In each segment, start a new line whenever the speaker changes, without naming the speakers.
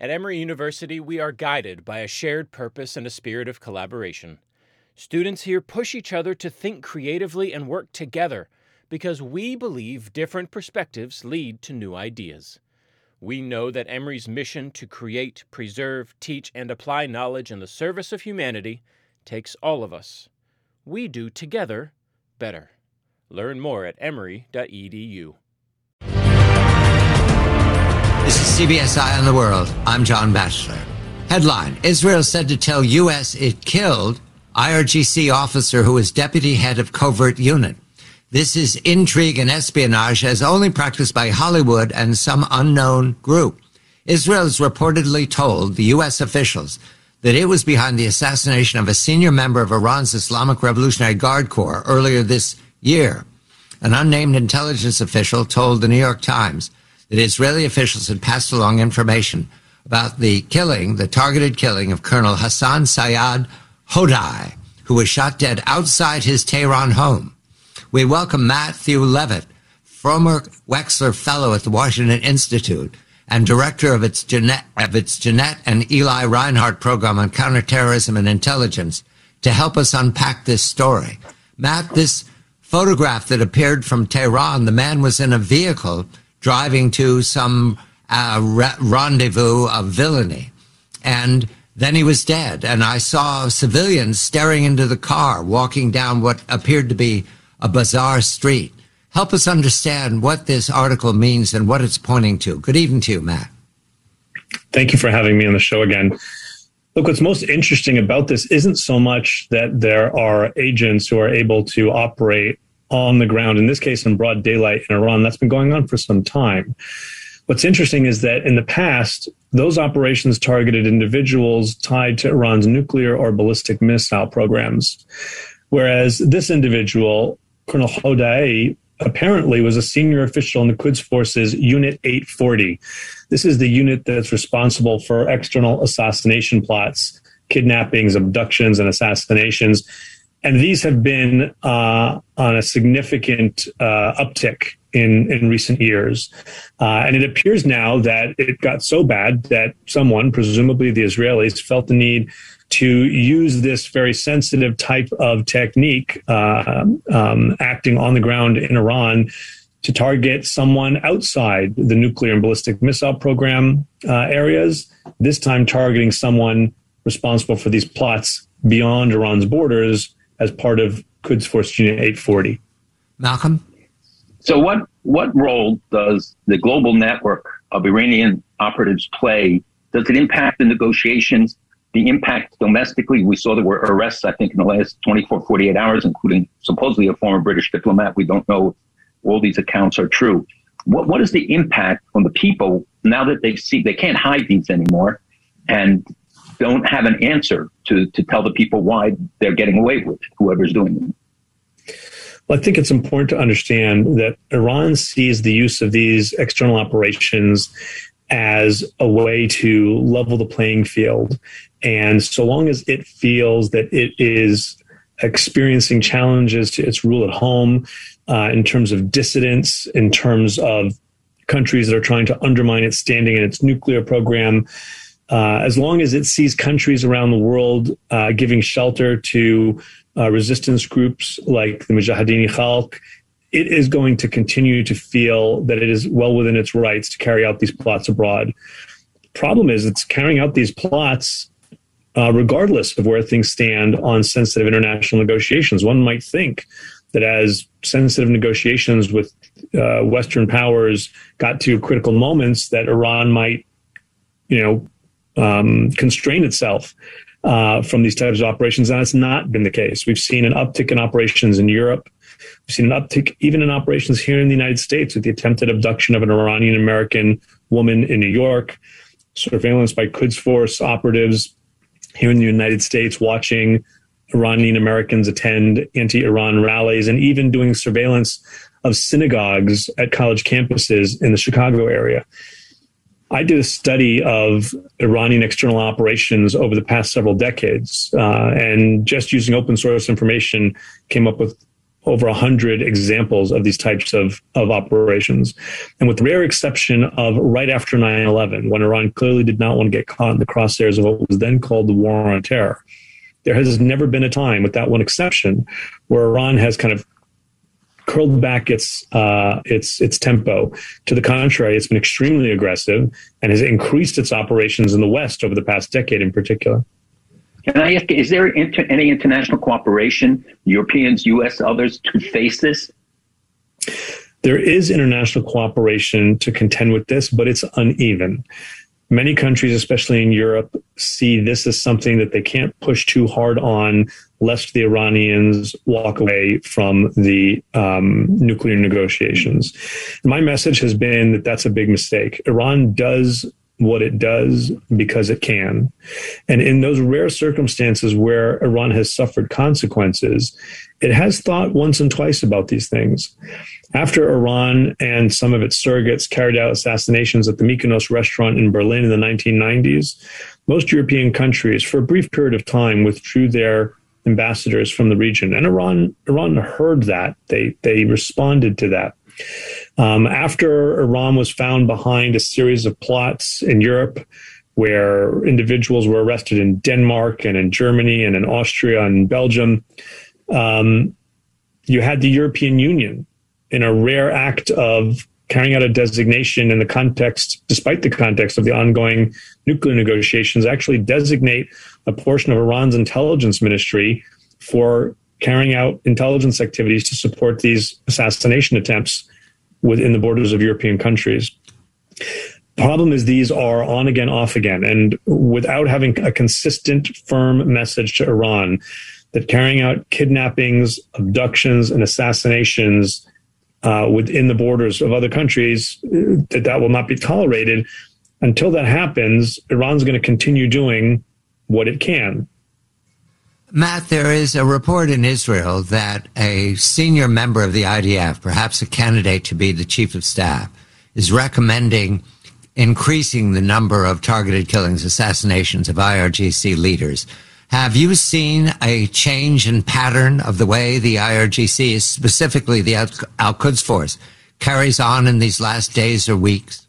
At Emory University, we are guided by a shared purpose and a spirit of collaboration. Students here push each other to think creatively and work together because we believe different perspectives lead to new ideas. We know that Emory's mission to create, preserve, teach, and apply knowledge in the service of humanity takes all of us. We do together better. Learn more at emory.edu.
This is CBS Eye on the World. I'm John Batchelor. Headline: Israel said to tell U.S. it killed IRGC officer who was deputy head of covert unit. This is intrigue and espionage as only practiced by Hollywood and some unknown group. Israel has reportedly told the U.S. officials that it was behind the assassination of a senior member of Iran's Islamic Revolutionary Guard Corps earlier this year. An unnamed intelligence official told the New York Times that Israeli officials had passed along information about the targeted killing of Colonel Hassan Sayed Hodai, who was shot dead outside his Tehran home. We welcome Matthew Levitt, former Wexler Fellow at the Washington Institute and director of its Jeanette and Eli Reinhardt program on counterterrorism and intelligence, to help us unpack this story. Matt, this photograph that appeared from Tehran, the man was in a vehicle driving to some rendezvous of villainy. And then he was dead. And I saw civilians staring into the car, walking down what appeared to be a bizarre street. Help us understand what this article means and what it's pointing to. Good evening to you, Matt.
Thank you for having me on the show again. Look, what's most interesting about this isn't so much that there are agents who are able to operate on the ground, in this case in broad daylight in Iran. That's been going on for some time. What's interesting is that in the past, those operations targeted individuals tied to Iran's nuclear or ballistic missile programs. Whereas this individual, Colonel Hodai, apparently was a senior official in the Quds Forces Unit 840. This is the unit that's responsible for external assassination plots, kidnappings, abductions, and assassinations. And these have been on a significant uptick in recent years. And it appears now that it got so bad that someone, presumably the Israelis, felt the need to use this very sensitive type of technique, acting on the ground in Iran, to target someone outside the nuclear and ballistic missile program areas, this time targeting someone responsible for these plots beyond Iran's borders as part of Quds Force Unit 840.
Malcolm?
So what role does the global network of Iranian operatives play? Does it impact the negotiations, the impact domestically? We saw there were arrests, I think, in the last 24, 48 hours, including supposedly a former British diplomat. We don't know if all these accounts are true. What is the impact on the people now that they see they can't hide these anymore and don't have an answer to tell the people why they're getting away with it, whoever's doing them?
Well, I think it's important to understand that Iran sees the use of these external operations as a way to level the playing field. And so long as it feels that it is experiencing challenges to its rule at home, in terms of dissidents, in terms of countries that are trying to undermine its standing in its nuclear program, as long as it sees countries around the world giving shelter to resistance groups like the Mujahideen Khalq, it is going to continue to feel that it is well within its rights to carry out these plots abroad. Problem is, it's carrying out these plots regardless of where things stand on sensitive international negotiations. One might think that as sensitive negotiations with Western powers got to critical moments, that Iran might, constrain itself from these types of operations. And that's not been the case. We've seen an uptick in operations in Europe. We've seen an uptick even in operations here in the United States with the attempted abduction of an Iranian-American woman in New York, surveillance by Quds Force operatives here in the United States, watching Iranian Americans attend anti-Iran rallies, and even doing surveillance of synagogues at college campuses in the Chicago area. I did a study of Iranian external operations over the past several decades, and just using open source information came up with over 100 examples of these types of operations. And with the rare exception of right after 9/11, when Iran clearly did not want to get caught in the crosshairs of what was then called the War on Terror, there has never been a time, with that one exception, where Iran has kind of curled back its tempo. To the contrary, it's been extremely aggressive and has increased its operations in the West over the past decade in particular.
Can I ask, is there any international cooperation, Europeans, U.S., others, to face this?
There is international cooperation to contend with this, but it's uneven. Many countries, especially in Europe, see this as something that they can't push too hard on, lest the Iranians walk away from the nuclear negotiations. My message has been that that's a big mistake. Iran does what it does because it can. And in those rare circumstances where Iran has suffered consequences, it has thought once and twice about these things. After Iran and some of its surrogates carried out assassinations at the Mykonos restaurant in Berlin in the 1990s, most European countries, for a brief period of time, withdrew their ambassadors from the region. And Iran heard that. They responded to that. After Iran was found behind a series of plots in Europe where individuals were arrested in Denmark and in Germany and in Austria and Belgium, you had the European Union, in a rare act of carrying out a designation in the context, despite the context of the ongoing nuclear negotiations, actually designate a portion of Iran's intelligence ministry for carrying out intelligence activities to support these assassination attempts within the borders of European countries. The problem is these are on again, off again. And without having a consistent, firm message to Iran that carrying out kidnappings, abductions, and assassinations within the borders of other countries, that will not be tolerated. Until that happens, Iran's going to continue doing what it can.
Matt, there is a report in Israel that a senior member of the IDF, perhaps a candidate to be the chief of staff, is recommending increasing the number of targeted killings, assassinations of IRGC leaders. Have you seen a change in pattern of the way the IRGC, specifically the Al-Quds Force, carries on in these last days or weeks?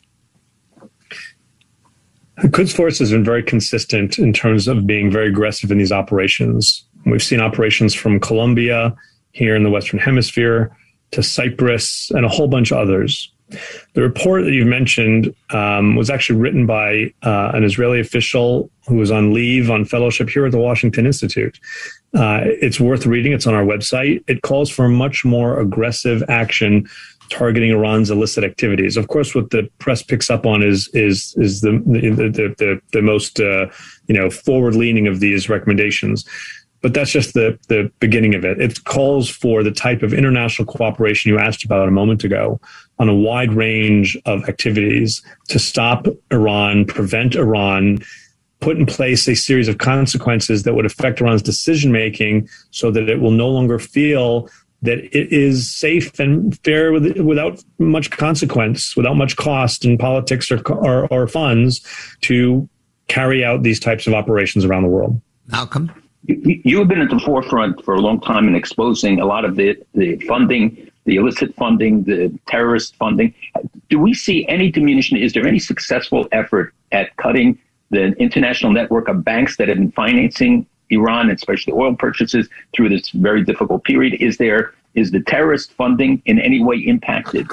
The Quds Force has been very consistent in terms of being very aggressive in these operations. We've seen operations from Colombia, here in the Western Hemisphere, to Cyprus, and a whole bunch of others. The report that you've mentioned was actually written by an Israeli official who was on leave on fellowship here at the Washington Institute. It's worth reading. It's on our website. It calls for much more aggressive action targeting Iran's illicit activities. Of course, what the press picks up on is the most forward-leaning of these recommendations. But that's just the beginning of it. It calls for the type of international cooperation you asked about a moment ago on a wide range of activities to stop Iran, prevent Iran, put in place a series of consequences that would affect Iran's decision-making so that it will no longer feel that it is safe and fair without much consequence, without much cost in politics or funds to carry out these types of operations around the world.
Malcolm?
You have been at the forefront for a long time in exposing a lot of the funding, the illicit funding, the terrorist funding. Do we see any diminution? Is there any successful effort at cutting the international network of banks that have been financing Iran, especially oil purchases, through this very difficult period? Is the terrorist funding in any way impacted?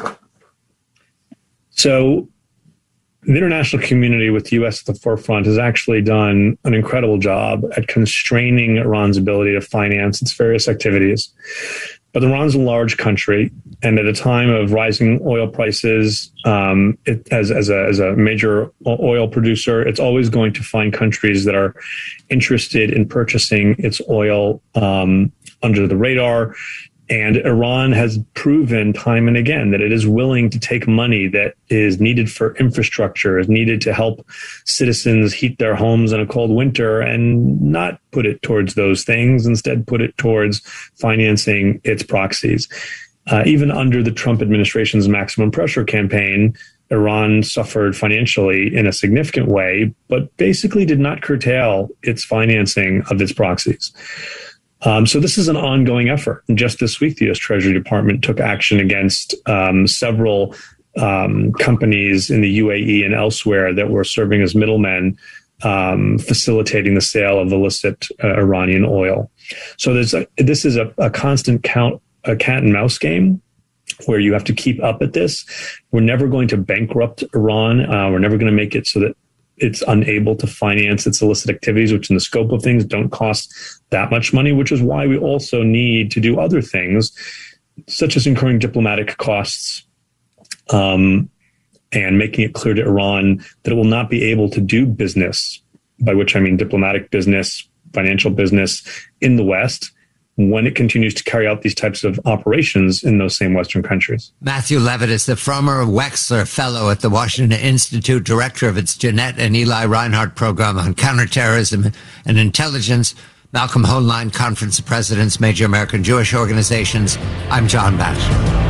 So the international community with the U.S. at the forefront has actually done an incredible job at constraining Iran's ability to finance its various activities. But Iran's a large country, and at a time of rising oil prices, as a major oil producer, it's always going to find countries that are interested in purchasing its oil under the radar. And Iran has proven time and again that it is willing to take money that is needed for infrastructure, is needed to help citizens heat their homes in a cold winter, and not put it towards those things, instead put it towards financing its proxies. Even under the Trump administration's maximum pressure campaign, Iran suffered financially in a significant way, but basically did not curtail its financing of its proxies. So this is an ongoing effort. And just this week, the U.S. Treasury Department took action against several companies in the UAE and elsewhere that were serving as middlemen, facilitating the sale of illicit Iranian oil. So this is a constant cat and mouse game where you have to keep up at this. We're never going to bankrupt Iran. We're never going to make it so that it's unable to finance its illicit activities, which in the scope of things don't cost that much money, which is why we also need to do other things, such as incurring diplomatic costs, and making it clear to Iran that it will not be able to do business, by which I mean diplomatic business, financial business in the West, when it continues to carry out these types of operations in those same Western countries.
Matthew Levitt is the former Wexler Fellow at the Washington Institute, director of its Jeanette and Eli Reinhardt program on counterterrorism and intelligence. Malcolm Hoenlein, Conference of Presidents, Major American Jewish Organizations. I'm John Batchelor.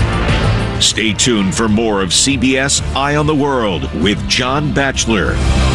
Stay tuned for more of CBS Eye on the World with John Batchelor.